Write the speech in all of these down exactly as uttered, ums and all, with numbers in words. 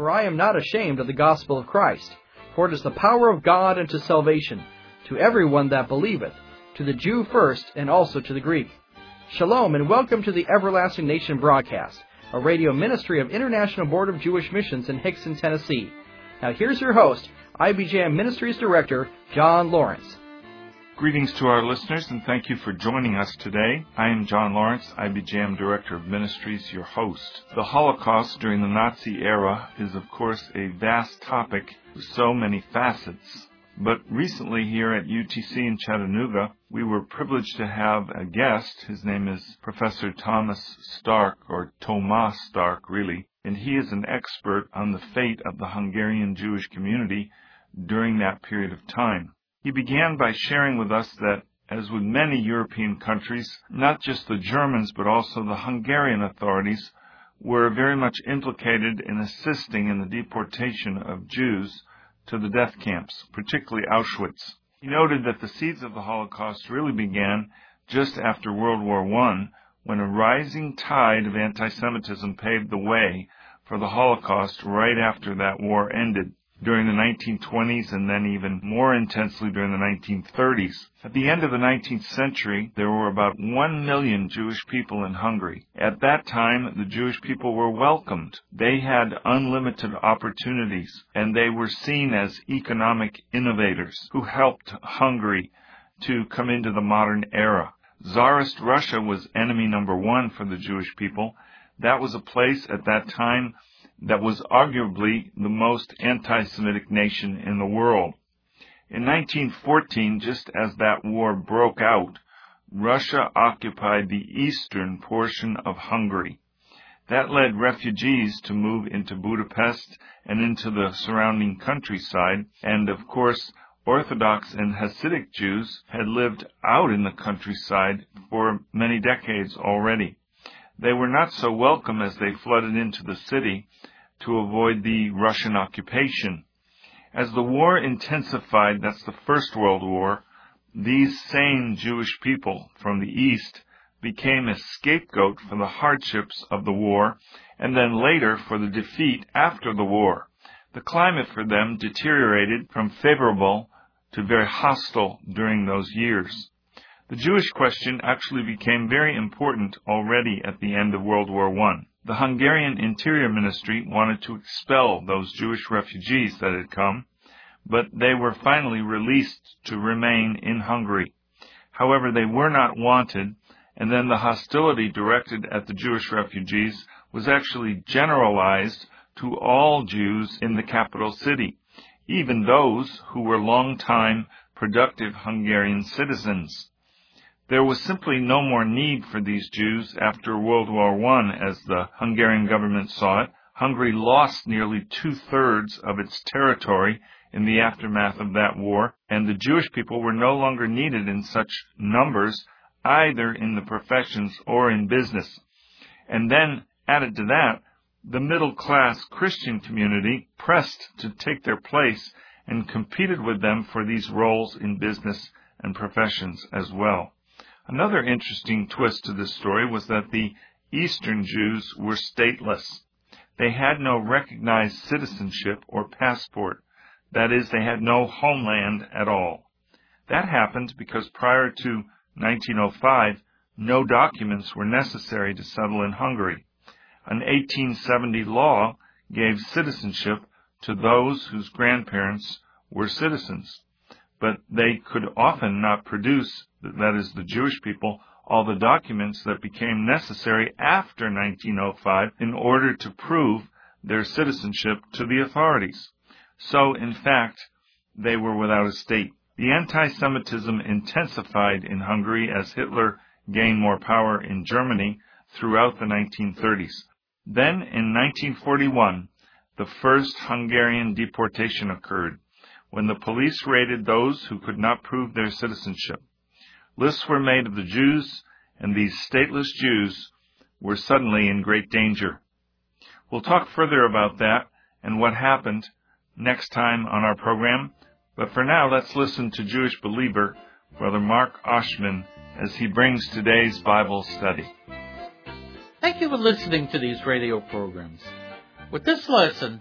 For I am not ashamed of the gospel of Christ, for it is the power of God unto salvation, to everyone that believeth, to the Jew first, and also to the Greek. Shalom, and welcome to the Everlasting Nation broadcast, a radio ministry of International Board of Jewish Missions in Hickson, Tennessee. Now here's your host, I B J M Ministries Director, John Lawrence. Greetings to our listeners, and thank you for joining us today. I am John Lawrence, I B J M Director of Ministries, your host. The Holocaust during the Nazi era is, of course, a vast topic with so many facets. But recently here at U T C in Chattanooga, we were privileged to have a guest. His name is Professor Thomas Stark, or Thomas Stark, really, and he is an expert on the fate of the Hungarian Jewish community during that period of time. He began by sharing with us that, as with many European countries, not just the Germans but also the Hungarian authorities were very much implicated in assisting in the deportation of Jews to the death camps, particularly Auschwitz. He noted that the seeds of the Holocaust really began just after World War One, when a rising tide of anti-Semitism paved the way for the Holocaust right after that war ended, during the nineteen twenties and then even more intensely during the nineteen thirties. At the end of the nineteenth century, there were about one million Jewish people in Hungary. At that time, the Jewish people were welcomed. They had unlimited opportunities, and they were seen as economic innovators who helped Hungary to come into the modern era. Tsarist Russia was enemy number one for the Jewish people. That was a place at that time that was arguably the most anti-Semitic nation in the world. In nineteen fourteen, just as that war broke out, Russia occupied the eastern portion of Hungary. That led refugees to move into Budapest and into the surrounding countryside, and of course, Orthodox and Hasidic Jews had lived out in the countryside for many decades already. They were not so welcome as they flooded into the city to avoid the Russian occupation. As the war intensified, that's the First World War, these same Jewish people from the East became a scapegoat for the hardships of the war, and then later for the defeat after the war. The climate for them deteriorated from favorable to very hostile during those years. The Jewish question actually became very important already at the end of World War One. The Hungarian Interior Ministry wanted to expel those Jewish refugees that had come, but they were finally released to remain in Hungary. However, they were not wanted, and then the hostility directed at the Jewish refugees was actually generalized to all Jews in the capital city, even those who were long-time productive Hungarian citizens. There was simply no more need for these Jews after World War One, as the Hungarian government saw it. Hungary lost nearly two-thirds of its territory in the aftermath of that war, and the Jewish people were no longer needed in such numbers, either in the professions or in business. And then, added to that, the middle-class Christian community pressed to take their place and competed with them for these roles in business and professions as well. Another interesting twist to this story was that the Eastern Jews were stateless. They had no recognized citizenship or passport. That is, they had no homeland at all. That happened because prior to nineteen oh five, no documents were necessary to settle in Hungary. An eighteen seventy law gave citizenship to those whose grandparents were citizens, but they could often not produce, that is, the Jewish people, all the documents that became necessary after nineteen oh five in order to prove their citizenship to the authorities. So, in fact, they were without a state. The anti-Semitism intensified in Hungary as Hitler gained more power in Germany throughout the nineteen thirties. Then, in nineteen forty-one, the first Hungarian deportation occurred, when the police raided those who could not prove their citizenship. Lists were made of the Jews, and these stateless Jews were suddenly in great danger. We'll talk further about that and what happened next time on our program, but for now, let's listen to Jewish believer, Brother Mark Oshman, as he brings today's Bible study. Thank you for listening to these radio programs. With this lesson,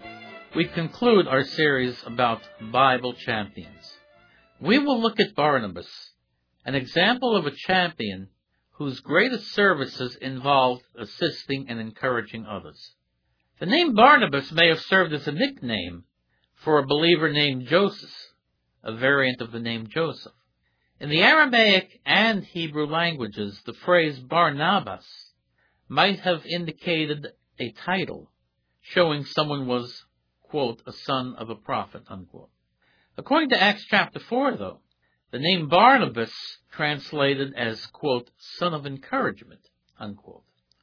we conclude our series about Bible champions. We will look at Barnabas, an example of a champion whose greatest services involved assisting and encouraging others. The name Barnabas may have served as a nickname for a believer named Joseph, a variant of the name Joseph. In the Aramaic and Hebrew languages, the phrase Barnabas might have indicated a title, showing someone was, quote, a son of a prophet, unquote. According to Acts chapter four, though, the name Barnabas translated as, quote, son of encouragement, unquote,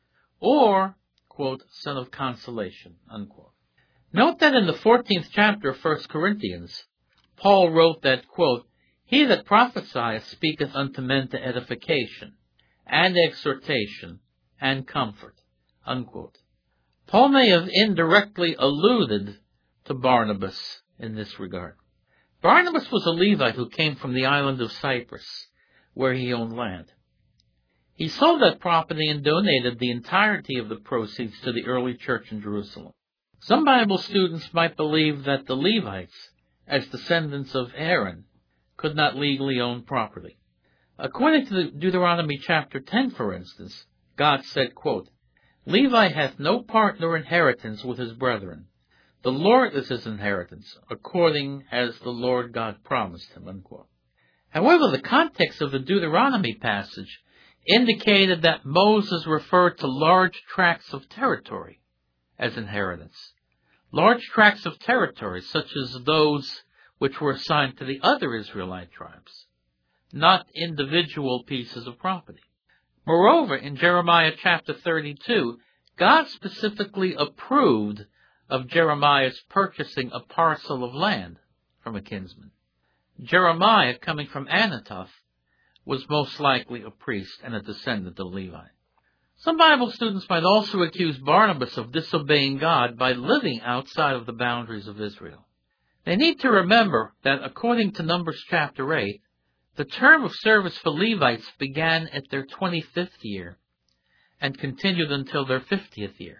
or, quote, son of consolation, unquote. Note that in the fourteenth chapter of First Corinthians, Paul wrote that, quote, he that prophesieth speaketh unto men to edification, and exhortation, and comfort, unquote. Paul may have indirectly alluded to Barnabas in this regard. Barnabas was a Levite who came from the island of Cyprus, where he owned land. He sold that property and donated the entirety of the proceeds to the early church in Jerusalem. Some Bible students might believe that the Levites, as descendants of Aaron, could not legally own property. According to Deuteronomy chapter ten, for instance, God said, quote, Levi hath no part nor inheritance with his brethren. The Lord is his inheritance, according as the Lord God promised him, unquote. However, the context of the Deuteronomy passage indicated that Moses referred to large tracts of territory as inheritance. Large tracts of territory, such as those which were assigned to the other Israelite tribes, not individual pieces of property. Moreover, in Jeremiah chapter thirty-two, God specifically approved of Jeremiah's purchasing a parcel of land from a kinsman. Jeremiah, coming from Anathoth, was most likely a priest and a descendant of Levi. Some Bible students might also accuse Barnabas of disobeying God by living outside of the boundaries of Israel. They need to remember that according to Numbers chapter eight, the term of service for Levites began at their twenty-fifth year and continued until their fiftieth year.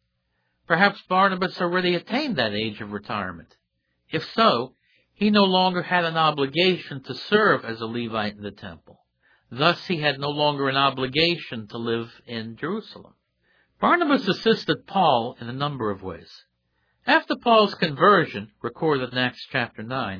Perhaps Barnabas already attained that age of retirement. If so, he no longer had an obligation to serve as a Levite in the temple. Thus, he had no longer an obligation to live in Jerusalem. Barnabas assisted Paul in a number of ways. After Paul's conversion, recorded in Acts chapter nine,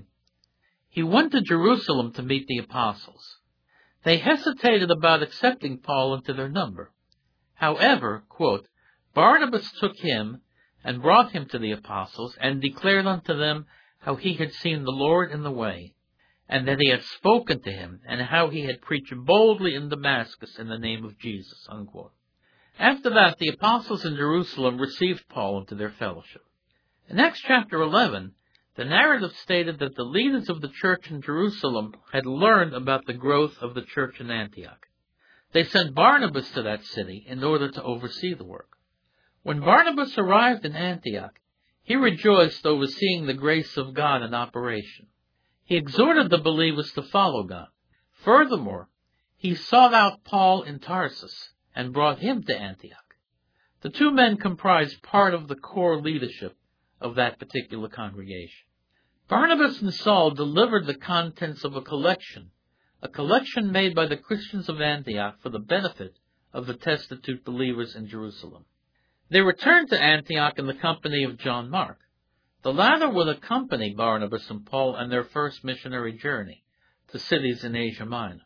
he went to Jerusalem to meet the apostles. They hesitated about accepting Paul into their number. However, quote, Barnabas took him and brought him to the apostles and declared unto them how he had seen the Lord in the way, and that he had spoken to him, and how he had preached boldly in Damascus in the name of Jesus, unquote. After that, the apostles in Jerusalem received Paul into their fellowship. In Acts chapter eleven, the narrative stated that the leaders of the church in Jerusalem had learned about the growth of the church in Antioch. They sent Barnabas to that city in order to oversee the work. When Barnabas arrived in Antioch, he rejoiced over seeing the grace of God in operation. He exhorted the believers to follow God. Furthermore, he sought out Paul in Tarsus and brought him to Antioch. The two men comprised part of the core leadership of that particular congregation. Barnabas and Saul delivered the contents of a collection, a collection made by the Christians of Antioch for the benefit of the destitute believers in Jerusalem. They returned to Antioch in the company of John Mark. The latter would accompany Barnabas and Paul on their first missionary journey to cities in Asia Minor.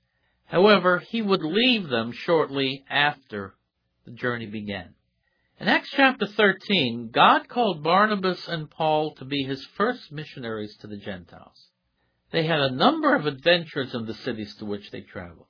However, he would leave them shortly after the journey began. In Acts chapter thirteen, God called Barnabas and Paul to be his first missionaries to the Gentiles. They had a number of adventures in the cities to which they traveled.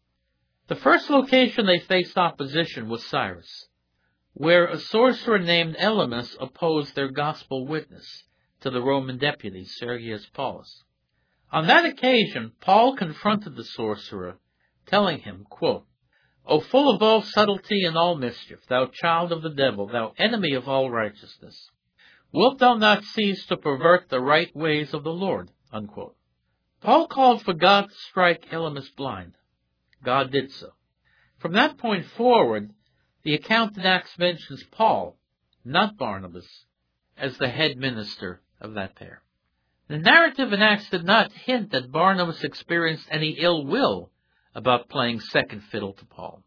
The first location they faced opposition was Cyrus, where a sorcerer named Elymas opposed their gospel witness to the Roman deputy, Sergius Paulus. On that occasion, Paul confronted the sorcerer, telling him, quote, O full of all subtlety and all mischief, thou child of the devil, thou enemy of all righteousness, wilt thou not cease to pervert the right ways of the Lord? Unquote. Paul called for God to strike Elymas blind. God did so. From that point forward, the account in Acts mentions Paul, not Barnabas, as the head minister of that pair. The narrative in Acts did not hint that Barnabas experienced any ill will about playing second fiddle to Paul,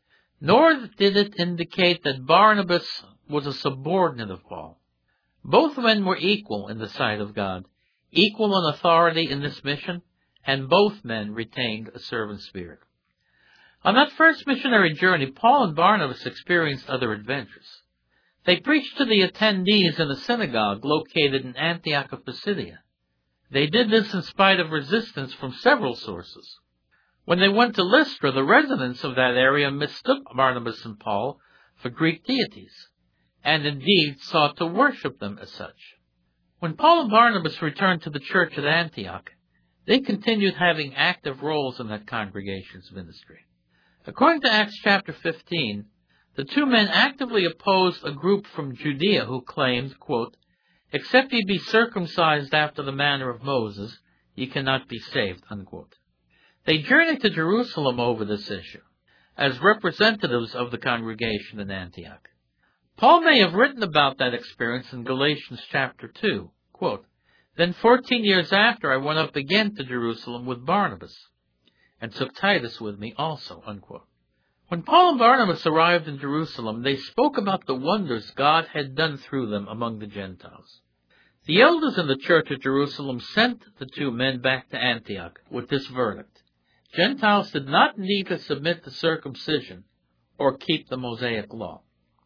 nor did it indicate that Barnabas was a subordinate of Paul. Both men were equal in the sight of God, equal in authority in this mission, and both men retained a servant spirit. On that first missionary journey, Paul and Barnabas experienced other adventures. They preached to the attendees in a synagogue located in Antioch of Pisidia. They did this in spite of resistance from several sources. When they went to Lystra, the residents of that area mistook Barnabas and Paul for Greek deities, and indeed sought to worship them as such. When Paul and Barnabas returned to the church at Antioch, they continued having active roles in that congregation's ministry. According to Acts chapter fifteen, the two men actively opposed a group from Judea who claimed, quote, "Except ye be circumcised after the manner of Moses, ye cannot be saved," unquote. They journeyed to Jerusalem over this issue as representatives of the congregation in Antioch. Paul may have written about that experience in Galatians chapter two, quote, "Then fourteen years after I went up again to Jerusalem with Barnabas, and took Titus with me also," unquote. When Paul and Barnabas arrived in Jerusalem, they spoke about the wonders God had done through them among the Gentiles. The elders in the church at Jerusalem sent the two men back to Antioch with this verdict: Gentiles did not need to submit to circumcision or keep the Mosaic law.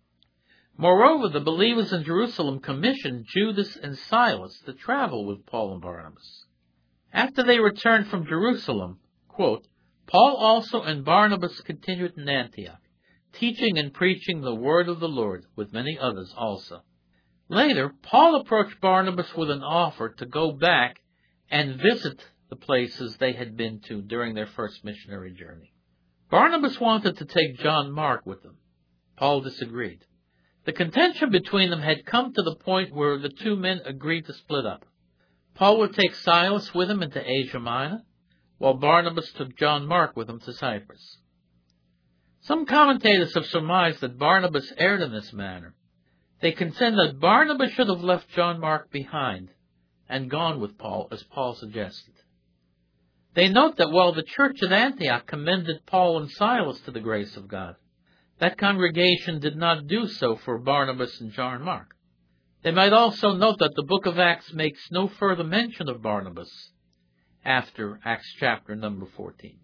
Moreover, the believers in Jerusalem commissioned Judas and Silas to travel with Paul and Barnabas. After they returned from Jerusalem, quote, "Paul also and Barnabas continued in Antioch, teaching and preaching the word of the Lord with many others also." Later, Paul approached Barnabas with an offer to go back and visit the places they had been to during their first missionary journey. Barnabas wanted to take John Mark with them. Paul disagreed. The contention between them had come to the point where the two men agreed to split up. Paul would take Silas with him into Asia Minor, while Barnabas took John Mark with him to Cyprus. Some commentators have surmised that Barnabas erred in this manner. They contend that Barnabas should have left John Mark behind and gone with Paul, as Paul suggested. They note that while the church at Antioch commended Paul and Silas to the grace of God, that congregation did not do so for Barnabas and John Mark. They might also note that the book of Acts makes no further mention of Barnabas after Acts chapter number fourteen.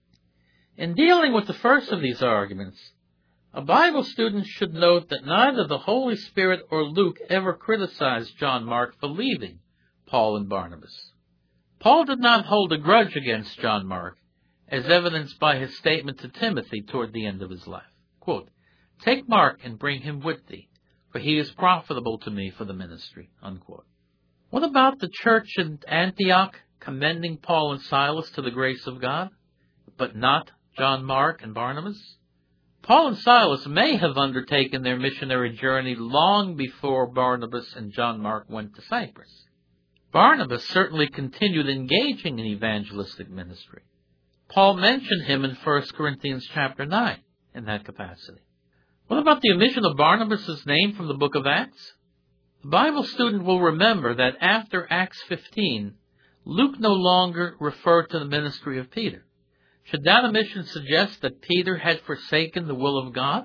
In dealing with the first of these arguments, a Bible student should note that neither the Holy Spirit or Luke ever criticized John Mark for leaving Paul and Barnabas. Paul did not hold a grudge against John Mark, as evidenced by his statement to Timothy toward the end of his life. Quote, "Take Mark and bring him with thee, for he is profitable to me for the ministry," unquote. What about the church in Antioch commending Paul and Silas to the grace of God, but not John Mark and Barnabas? Paul and Silas may have undertaken their missionary journey long before Barnabas and John Mark went to Cyprus. Barnabas certainly continued engaging in evangelistic ministry. Paul mentioned him in First Corinthians chapter nine in that capacity. What about the omission of Barnabas' name from the book of Acts? The Bible student will remember that after Acts fifteen, Luke no longer referred to the ministry of Peter. Should that omission suggest that Peter had forsaken the will of God?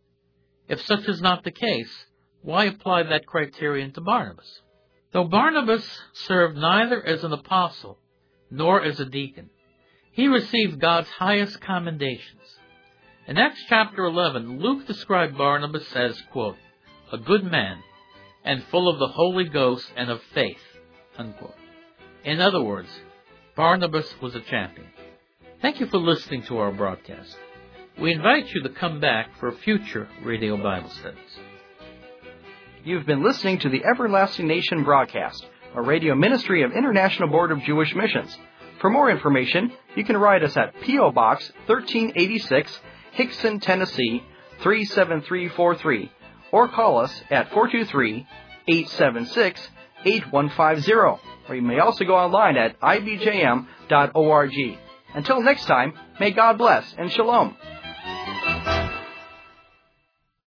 If such is not the case, why apply that criterion to Barnabas? Though Barnabas served neither as an apostle nor as a deacon, he received God's highest commendations. In Acts chapter eleven, Luke described Barnabas as, quote, "a good man and full of the Holy Ghost and of faith," unquote. In other words, Barnabas was a champion. Thank you for listening to our broadcast. We invite you to come back for future radio Bible studies. You've been listening to the Everlasting Nation broadcast, a radio ministry of International Board of Jewish Missions. For more information, you can write us at P O Box thirteen eighty-six, Hickson, Tennessee three seven three four three, or call us at four two three, eight seven six, eight one five zero, or you may also go online at I B J M dot org. Until next time, may God bless and shalom.